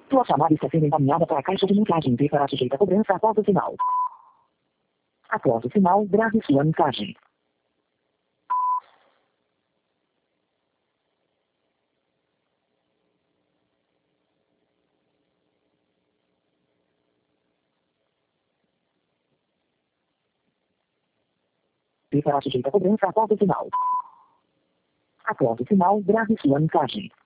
Sua chamada está sendo encaminhada para a caixa de mensagem e será sujeita a cobrança após o sinal. Após o sinal, grave sua mensagem. E será sujeita a cobrança após o sinal. Após o sinal, grave sua mensagem.